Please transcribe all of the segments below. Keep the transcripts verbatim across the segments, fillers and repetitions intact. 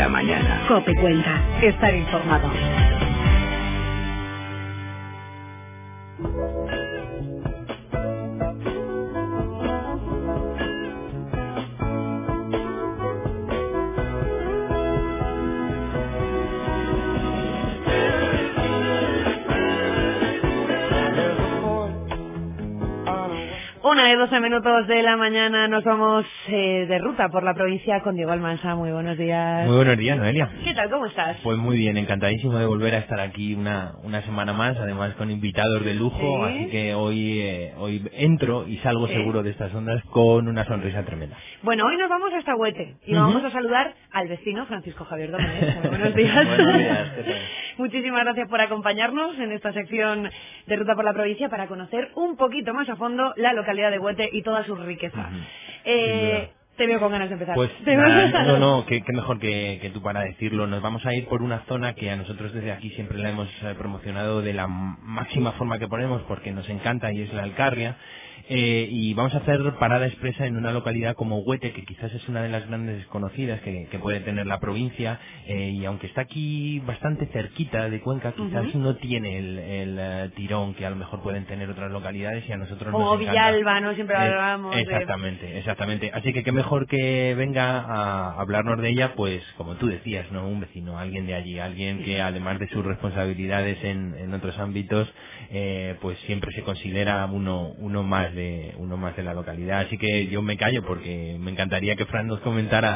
la mañana. COPE Cuenca. Estar informado. Una de doce minutos de la mañana nos vamos eh, de ruta por la provincia con Diego Almansa. Muy buenos días. Muy buenos días, Noelia. ¿Qué tal? ¿Cómo estás? Pues muy bien, encantadísimo de volver a estar aquí una una semana más, además con invitados de lujo, ¿Sí? así que hoy eh, hoy entro y salgo ¿Sí? seguro de estas ondas con una sonrisa tremenda. Bueno, hoy nos vamos hasta Huete y Uh-huh. vamos a saludar al vecino Francisco Javier Domínguez. Muy buenos días. Buenos días, ¿qué tal? Muchísimas gracias por acompañarnos en esta sección de Ruta por la Provincia para conocer un poquito más a fondo la localidad de Huete y toda su riqueza. Uh-huh. Eh, te veo con ganas de empezar. Pues ¿Te nada, no, no, qué, qué mejor que, que tú para decirlo. Nos vamos a ir por una zona que a nosotros desde aquí siempre la hemos eh, promocionado de la m- máxima forma que podemos porque nos encanta y es la Alcarria. Eh, y vamos a hacer parada expresa en una localidad como Huete, que quizás es una de las grandes desconocidas que, que puede tener la provincia, eh, y aunque está aquí bastante cerquita de Cuenca, quizás Uh-huh. no tiene el, el eh, tirón que a lo mejor pueden tener otras localidades y a nosotros Como nos encanta. Villalba, ¿no? Siempre Eh, hablábamos de... exactamente, exactamente. Así que qué mejor que venga a hablarnos de ella, pues como tú decías, ¿no? Un vecino, alguien de allí, alguien que además de sus responsabilidades en, en otros ámbitos, eh, pues siempre se considera uno uno más de uno más de la localidad. Así que yo me callo porque me encantaría que Fran nos comentara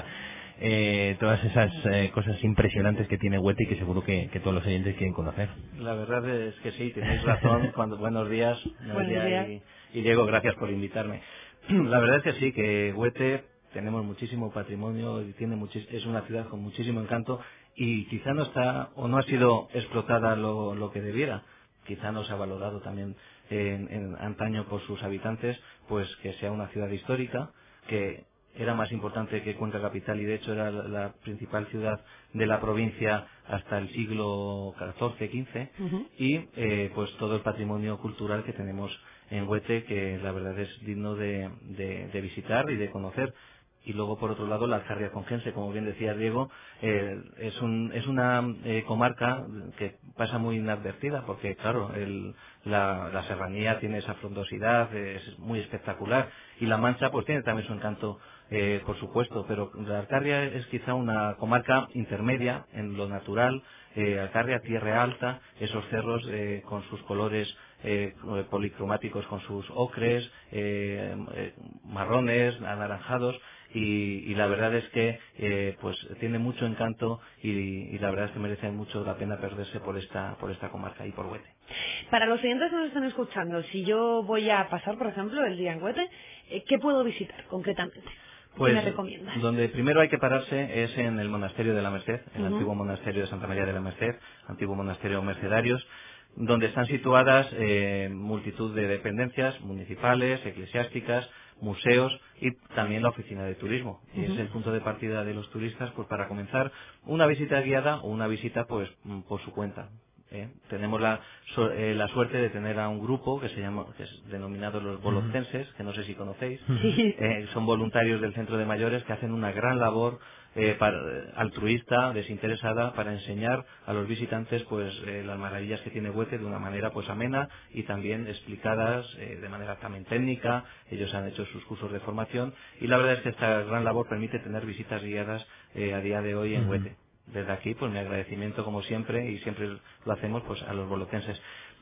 eh, todas esas eh, cosas impresionantes que tiene Huete y que seguro que, que todos los oyentes quieren conocer. La verdad es que sí, tenéis razón. Cuando buenos días, Buenos días. y, y Diego, gracias por invitarme. La verdad es que sí, que Huete tenemos muchísimo patrimonio y tiene muchis- es una ciudad con muchísimo encanto y quizá no está o no ha sido explotada lo, lo que debiera. Quizá no se ha valorado también en, en antaño por sus habitantes, pues que sea una ciudad histórica, que era más importante que Cuenca capital y de hecho era la, la principal ciudad de la provincia hasta el siglo catorce quince. Uh-huh. Y eh, pues todo el patrimonio cultural que tenemos en Huete, que la verdad es digno de, de, de visitar y de conocer. Y luego, por otro lado, la Alcarria conquense, como bien decía Diego, eh, es, un, es una eh, comarca que pasa muy inadvertida, porque, claro, el, la, la serranía tiene esa frondosidad, es muy espectacular, y la Mancha pues tiene también su encanto, eh, por supuesto, pero la Alcarria es quizá una comarca intermedia en lo natural. eh, Alcarria, tierra alta, esos cerros eh, con sus colores eh, policromáticos, con sus ocres, eh, eh, marrones, anaranjados, y, y la verdad es que eh, pues tiene mucho encanto y, y la verdad es que merece mucho la pena perderse por esta por esta comarca y por Huete. Para los oyentes que nos están escuchando, si yo voy a pasar, por ejemplo, el día en Huete, eh, ¿qué puedo visitar concretamente? Pues ¿Qué me recomiendas? donde primero hay que pararse es en el monasterio de la Merced, en el Uh-huh. antiguo monasterio de Santa María de la Merced, antiguo monasterio mercedarios, donde están situadas eh, multitud de dependencias municipales, eclesiásticas, museos y también la oficina de turismo. Y Uh-huh. es el punto de partida de los turistas pues para comenzar una visita guiada o una visita pues mm, por su cuenta. ¿eh? Tenemos la, su- eh, la suerte de tener a un grupo que se llama, que es denominado los boloncenses, que no sé si conocéis. Sí. Eh, son voluntarios del centro de mayores que hacen una gran labor eh, para- altruista, desinteresada, para enseñar a los visitantes pues eh, las maravillas que tiene Huete de una manera pues amena y también explicadas eh, de manera también técnica. Ellos han hecho sus cursos de formación y la verdad es que esta gran labor permite tener visitas guiadas eh, a día de hoy en Ujú. Huete. Desde aquí, pues mi agradecimiento como siempre, y siempre lo hacemos pues a los bolotenses.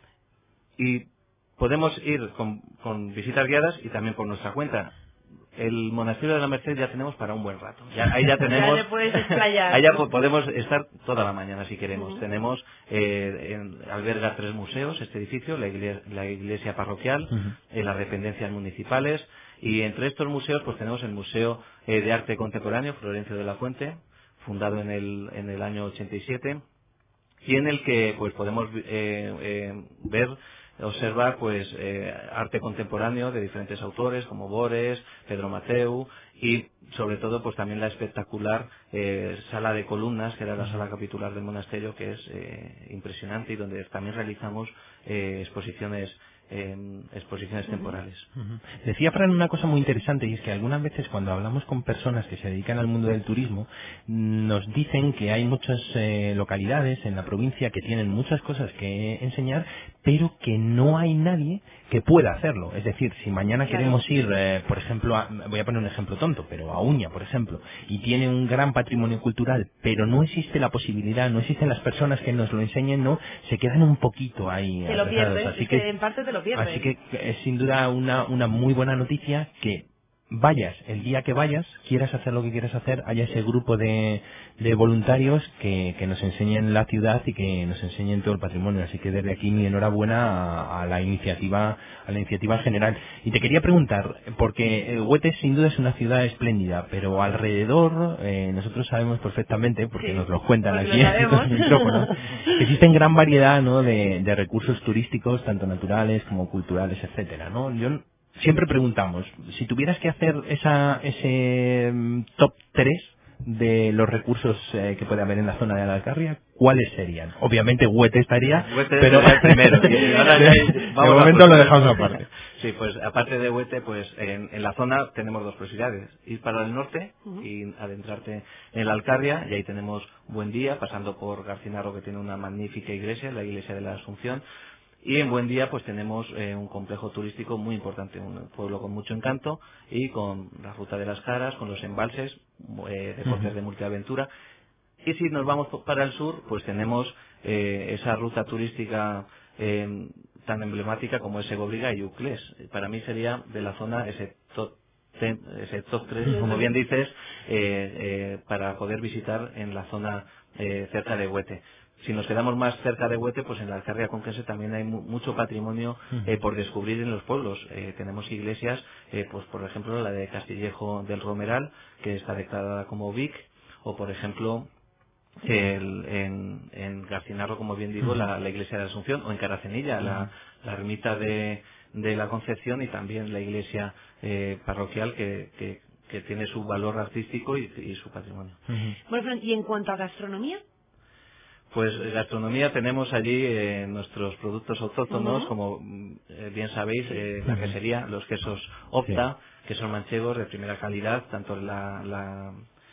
Y podemos ir con, con visitas guiadas y también por nuestra cuenta. El monasterio de la Merced ya tenemos para un buen rato. Ya, ahí ya tenemos, Ya te puedes explayar. ahí ya po- podemos estar toda la mañana si queremos. Ujú. Tenemos, eh, en- alberga tres museos este edificio, la iglesia, la iglesia parroquial, Ujú. eh, las dependencias municipales, y entre estos museos pues tenemos el Museo eh, de Arte Contemporáneo Florencio de la Fuente, fundado en el, en el año ochenta y siete, y en el que pues podemos eh, eh, ver, observar pues eh, arte contemporáneo de diferentes autores como Bores, Pedro Mateu, y sobre todo pues también la espectacular eh, sala de columnas, que era la sala capitular del monasterio, que es eh, impresionante y donde también realizamos eh, exposiciones eh, exposiciones temporales. Uh-huh. Decía Fran una cosa muy interesante, y es que algunas veces cuando hablamos con personas que se dedican al mundo del turismo, nos dicen que hay muchas eh, localidades en la provincia que tienen muchas cosas que enseñar, pero que no hay nadie que pueda hacerlo. Es decir, si mañana Claro. queremos ir, eh, por ejemplo, a, voy a poner un ejemplo tonto, pero a Uña, por ejemplo, y tiene un gran patrimonio cultural, pero no existe la posibilidad, no existen las personas que nos lo enseñen, no, se quedan un poquito ahí Te lo atrasados. pierdes, Así es que que, en parte te lo pierdes. así que es sin duda una, una muy buena noticia que vayas, el día que vayas, quieras hacer lo que quieras hacer, haya ese grupo de, de voluntarios que, que nos enseñen la ciudad y que nos enseñen todo el patrimonio. Así que desde aquí mi enhorabuena a, a la iniciativa, a la iniciativa general. Y te quería preguntar, porque Huete sin duda es una ciudad espléndida, pero alrededor, eh, nosotros sabemos perfectamente, porque Sí, nos lo cuentan porque aquí lo en estos sabemos. micrófonos, que existen gran variedad, ¿no?, de, de recursos turísticos, tanto naturales como culturales, etcétera, ¿no? Yo siempre preguntamos, si tuvieras que hacer esa, ese mm, top tres de los recursos eh, que puede haber en la zona de la Alcarria, ¿cuáles serían? Obviamente Huete estaría, Huete pero sería el primero. Y ahora ya de vamos a momento por- lo dejamos aparte. Sí, pues aparte de Huete, pues en, en la zona tenemos dos posibilidades. Ir para el norte Ujú. y adentrarte en la Alcarria, y ahí tenemos Buendía, pasando por Garcinarro, que tiene una magnífica iglesia, la iglesia de la Asunción. Y en Buendía pues tenemos eh, un complejo turístico muy importante, un pueblo con mucho encanto y con la Ruta de las Caras, con los embalses, eh, deportes Ujú. de multiaventura. Y si nos vamos para el sur, pues tenemos eh, esa ruta turística eh, tan emblemática como es Segobriga y Uclés. Para mí sería de la zona ese top ten, ese top tres, como bien dices, eh, eh, para poder visitar en la zona eh, cerca de Huete. Si nos quedamos más cerca de Huete, pues en la Alcarria Conquense también hay mu- mucho patrimonio eh, por descubrir en los pueblos. Eh, tenemos iglesias, eh, pues por ejemplo la de Castillejo del Romeral, que está declarada como V I C, o por ejemplo el- en, en Garcinarro, como bien digo, la, la iglesia de la Asunción, o en Caracenilla, la, la ermita de, de la Concepción, y también la iglesia eh, parroquial que, que, que tiene su valor artístico y, y su patrimonio. Ujú. Bueno, Fran, ¿y en cuanto a gastronomía? Pues eh, gastronomía, tenemos allí eh, nuestros productos autóctonos, Ujú. como mm, eh, bien sabéis, eh, la Ujú. quesería, los quesos Opta, que son manchegos de primera calidad, tanto la, la,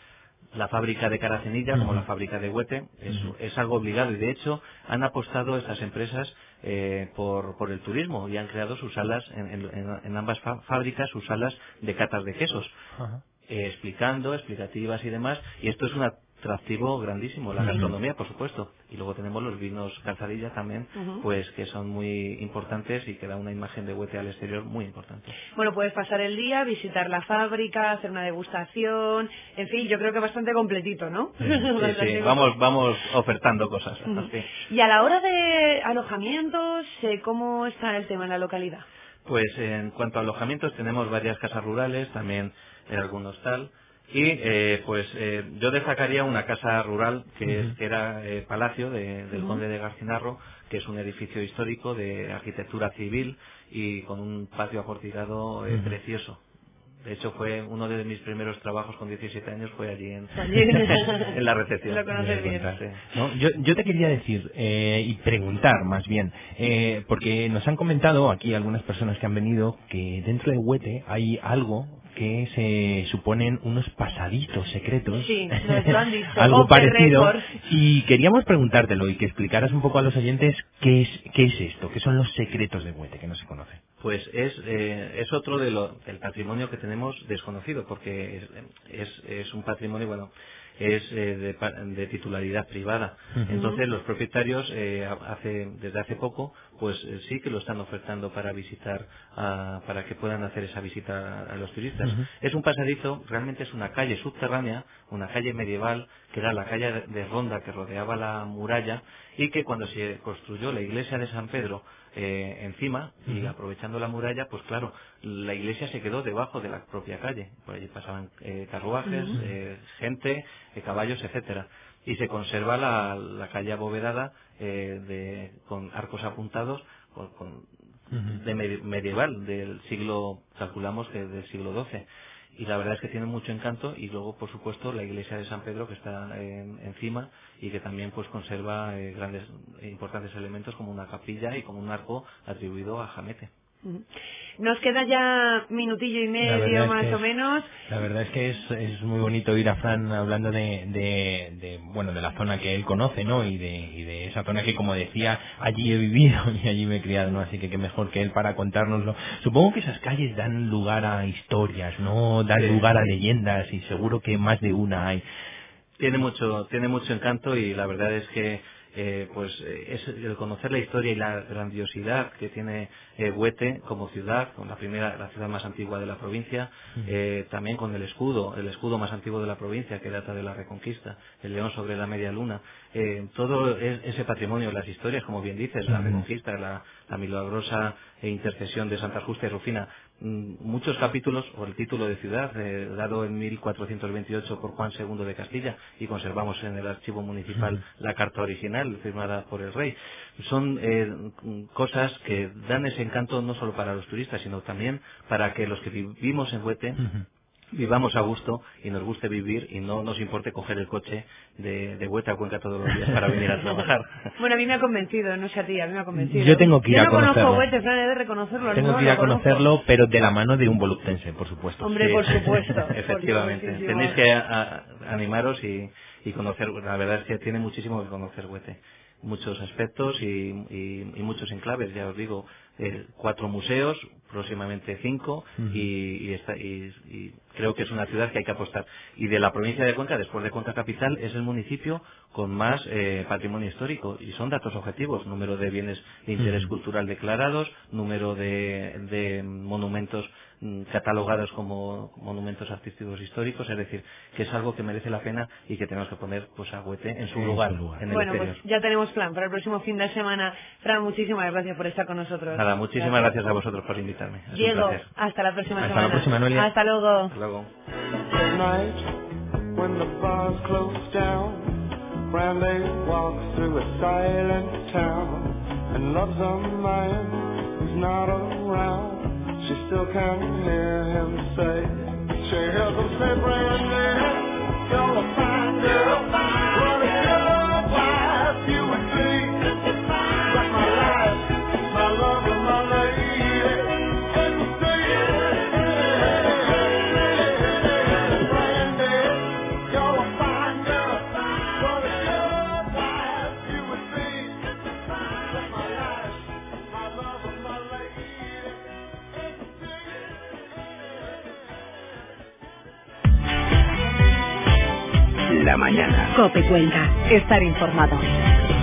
la fábrica de Caracenilla como la Ujú. fábrica de Huete. Es, Ujú. es algo obligado, y de hecho han apostado estas empresas eh, por, por el turismo, y han creado sus salas en, en- en- en ambas fá- fábricas, sus salas de catas de quesos, Ajá. eh, explicando, explicativas y demás, y esto es un atractivo grandísimo, la Sí. gastronomía, por supuesto. Y luego tenemos los vinos Calzadilla también, Ujú. pues que son muy importantes y que da una imagen de Huete al exterior muy importante. Bueno, puedes pasar el día, visitar la fábrica, hacer una degustación, en fin, yo creo que bastante completito, ¿no? Sí, Bastante sí, completo. vamos, vamos ofertando cosas. Ujú. Sí. Y a la hora de alojamientos, eh, ¿cómo está el tema en la localidad? Pues en cuanto a alojamientos, tenemos varias casas rurales, también eh, algún hostal. Y eh, pues eh, yo destacaría una casa rural que, es, Ujú. que era eh, Palacio de- del Ujú. Conde de Garcinarro, que es un edificio histórico de arquitectura civil y con un patio aporticado eh, Ujú. precioso. De hecho, fue uno de mis primeros trabajos con diecisiete años, fue allí en, Allí. en la recepción. Lo conoces bien. Contar. Sí. No, yo, yo te quería decir eh, y preguntar más bien, eh, porque nos han comentado aquí algunas personas que han venido que dentro de Huete hay algo que se suponen unos pasadizos secretos, Sí, nos lo han dicho. algo Off the parecido, record. y queríamos preguntártelo y que explicaras un poco a los oyentes qué es, qué es esto, qué son los secretos de Huete que no se conocen. Pues es, eh, es otro de lo, del patrimonio que tenemos desconocido, porque es, es, es un patrimonio, bueno, es eh, de, pa- de titularidad privada. Ujú. Entonces los propietarios eh, hace, desde hace poco, pues eh, sí que lo están ofertando para visitar, a- para que puedan hacer esa visita a, a los turistas. Ujú. Es un pasadizo, realmente es una calle subterránea, una calle medieval, que era la calle de, de Ronda que rodeaba la muralla, y que cuando se construyó la iglesia de San Pedro eh, encima, y Ujú. aprovechando la muralla, pues claro, la iglesia se quedó debajo de la propia calle. Por allí pasaban eh, carruajes, Ujú. eh, gente, eh, caballos, etcétera. Y se conserva la, la calle abovedada eh, de, con arcos apuntados, con, con- Ujú. de medi- medieval, del siglo, calculamos que del siglo doce. y la verdad es que tiene mucho encanto. Y luego, por supuesto, la iglesia de San Pedro, que está en, encima y que también pues conserva eh, grandes e importantes elementos como una capilla y como un arco atribuido a Jamete. Nos queda ya minutillo y medio más es, o menos. La verdad es que es, es muy bonito oír a Fran hablando de, de, de bueno de la zona que él conoce, ¿no? Y de, y de esa zona que, como decía, allí he vivido y allí me he criado, ¿no? Así que qué mejor que él para contárnoslo. Supongo que esas calles dan lugar a historias, ¿no? Dan Sí. lugar a leyendas, y seguro que más de una hay. Tiene mucho, tiene mucho encanto, y la verdad es que eh, pues eh, es el conocer la historia y la grandiosidad que tiene eh, Huete como ciudad, con la primera, la ciudad más antigua de la provincia, eh, también con el escudo, el escudo más antiguo de la provincia, que data de la Reconquista, el león sobre la media luna, eh, todo es, ese patrimonio, las historias, como bien dices, la Reconquista, la, la milagrosa intercesión de Santa Justa y Rufina, muchos capítulos, o el título de ciudad, eh, dado en mil cuatrocientos veintiocho por Juan segundo de Castilla, y conservamos en el archivo municipal la carta original firmada por el rey. Son eh, cosas que dan ese encanto no solo para los turistas, sino también para que los que vivimos en Huete vivamos a gusto y nos guste vivir, y no nos importe coger el coche de, de Huete a Cuenca todos los días para venir a trabajar. Bueno, a mí me ha convencido, no sé a ti, a mí me ha convencido. Yo tengo que ir Yo a no conocerlo. conozco Huete, Fran, he de reconocerlo. Tengo no que ir a lo conozco. conocerlo, pero de la mano de un voluptense, por supuesto. Hombre, Sí. por supuesto. Efectivamente. Por supuestísimo. Tenéis que a, a, animaros y, y conocer. La verdad es que tiene muchísimo que conocer Huete. Muchos aspectos y, y, y muchos enclaves, ya os digo. Eh, cuatro museos, próximamente cinco, uh-huh. y, y, está, y, y creo que es una ciudad que hay que apostar. Y de la provincia de Cuenca, después de Cuenca Capital, es el municipio con más eh, patrimonio histórico, y son datos objetivos: número de bienes de interés uh-huh. cultural declarados, número de, de monumentos mm, catalogados como monumentos artísticos históricos. Es decir, que es algo que merece la pena y que tenemos que poner pues a Huete en su en lugar, su lugar. En el bueno, exterior. Pues ya tenemos plan para el próximo fin de semana. Fran, muchísimas gracias por estar con nosotros. Nada, muchísimas gracias. gracias a vosotros por invitarme. Es Diego, un placer. hasta la próxima hasta semana. La próxima, Noelia. Hasta luego. Hasta luego. When the bars close down, Brandy walks through a silent town, and loves a man who's not around. She still can hear him say, she hears him say, Brandy, you're a fine girl, what a good wife you would be. But my life, my love, and my lady, and the sea. Brandy, you're a fine girl, what a good wife you would be. But my life, my love, and my lady, and the sea. La mañana. Cope Cuenca. Estar informado.